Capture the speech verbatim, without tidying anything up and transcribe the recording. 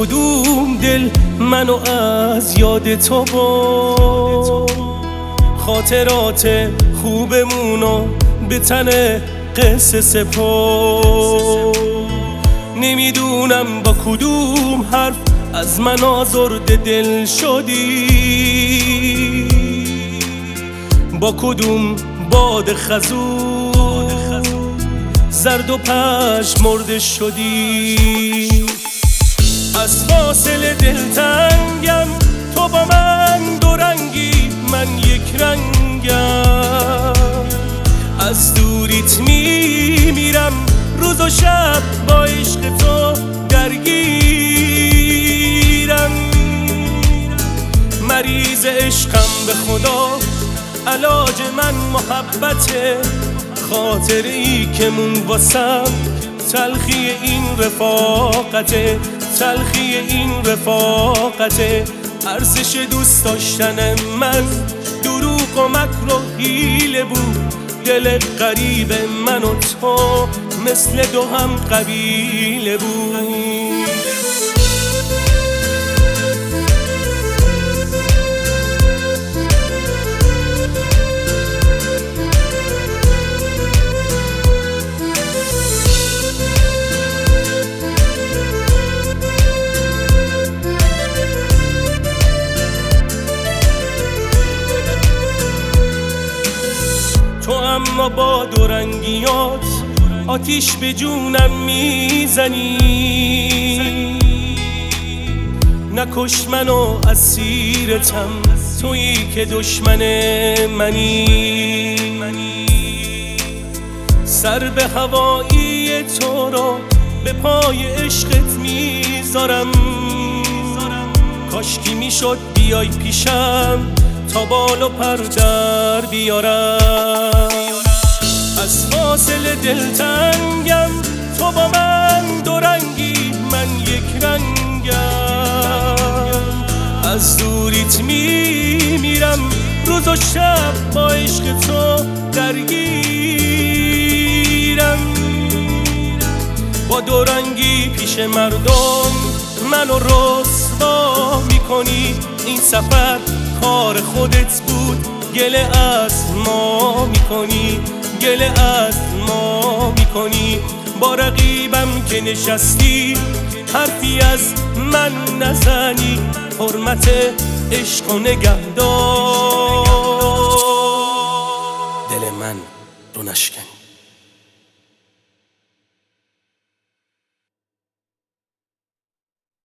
کدوم دل منو از یاد تو برد؟ خاطرات خوبمونو به تن قصه سپرد. نمیدونم با کدوم حرف از من آزرده دل شدی، با کدوم باد خزون زرد و پژمرده شدی. از فاصله دلتنگم، تو با من دو رنگی من یک رنگم. از دوریت میمیرم، روز و شب با عشق تو درگیرم. مریض عشقم به خدا، علاج من محبته. خاطر ای که مون واسم، تلخی این رفاقته، تلخی این رفاقته. ارزش دوست داشتن من دروغ و مکر و حیله بود. دل غریب من و تو مثل دو هم قبیله بود. تو اما با دورنگیات آتیش به جونم میزنی. نکش منو اسیرتم، تویی که دشمن منی. سر به هوایی تو رو به پای عشقت میذارم. کاشکی میشد بیای پیشم تا بال و پر در بیارم. از فاصله دلتنگم، تو با من دو رنگی من یک رنگم. از دوریت میمیرم، روز و شب با عشق تو درگیرم. با دو رنگی پیش مردم منو رسوا میکنی. این سفر کار خودت بود، گله از ما میکنی، گله از ما میکنی. با رقیبم که نشستی حرفی از من نزنی. حرمت عشق و نگهدار، دل من رو نشکنی.